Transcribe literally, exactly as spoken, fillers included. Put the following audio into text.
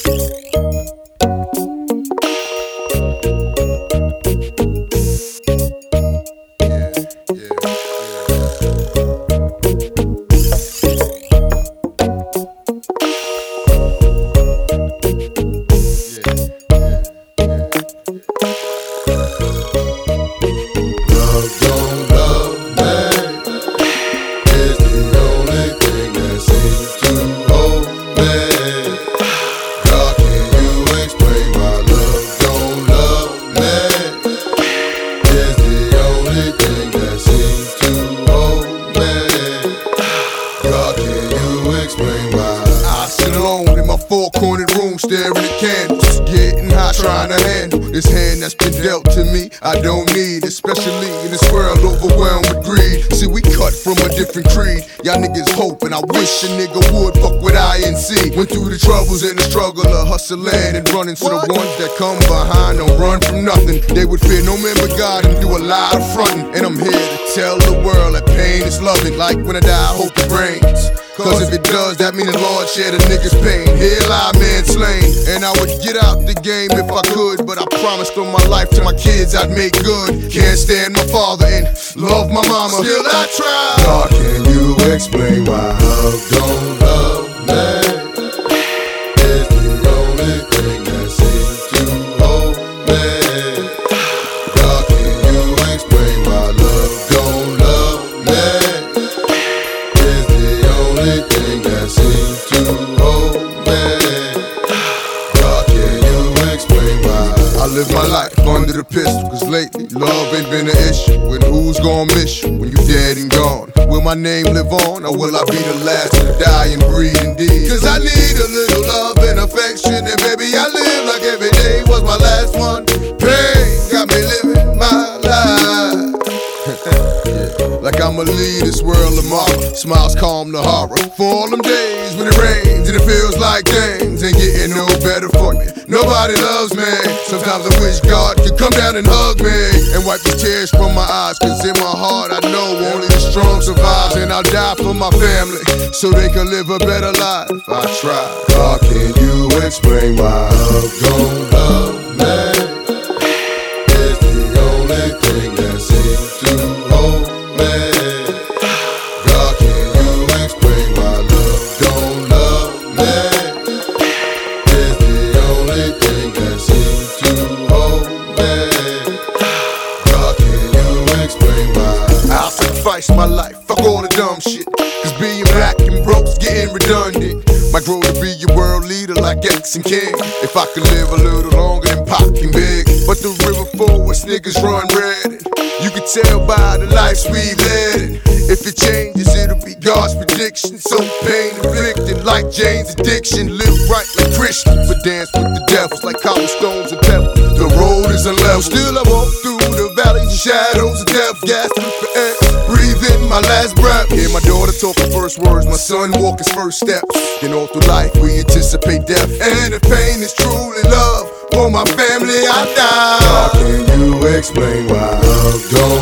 Four-cornered room, staring at candles, getting high, trying to handle this hand that's been dealt to me. I don't need, especially in this world overwhelmed with greed. See, we cut from a different creed. Y'all niggas hope, and I wish a nigga would fuck with I N C. Went through the troubles and the struggle of hustling and running, so the ones that come behind don't run from nothing. They would fear no man but God and do a lot of fronting. And I'm here to tell the world that pain is loving. Like when I die, I hope it rains. Cause if it does, that mean the Lord share the niggas' pain. Here lie man slain. And I would get out the game if I could, but I promised on my life to my kids I'd make good. Can't stand my father and love my mama, still I try. God, can you explain why love don't love me? It's the only thing that seems to hold me. God, can you explain why love don't love me? Thing that seems to hold me. God, can you explain why I live my life under the pistol? Cause lately love ain't been an issue. And who's gonna miss you when you dead and gone? Will my name live on, or will I be the last to die and breathe indeed? Cause I need a little love and affection, and baby I live like every day was my last one. Pain got me living my life like I'ma leave this world tomorrow. Smiles calm the horror. For all them days when it rains and it feels like things ain't getting no better for me. Nobody loves me. Sometimes I wish God could come down and hug me and wipe the tears from my eyes. Cause in my heart I know only the strong survive. And I'll die for my family so they can live a better life. I try. God, can you explain why love don't love me? It's the only thing that seems to hold me. God, can you explain why love don't love me? It's the only thing that seems to hold me. God, can you explain why I'll sacrifice my life, fuck all the dumb shit. Cause being black and broke's getting redundant. Might grow to be your world leader like X and King. If I could live a little longer than Pac and Big. But the river forwards, niggas run red. You can tell by the lives we've led. If it changes, it'll be God's prediction. So pain inflicted like Jane's addiction. Live right like Christians, but dance with the devils like cobblestones and pebbles. The road is unlevel. Still I walk through the valleys and shadows of death. Gasping for air, breathing my last breath. Hear my daughter talk her first words, my son walk his first steps. And all through life we anticipate death. And if pain is truly love, for my family I die. God, can you explain why love don't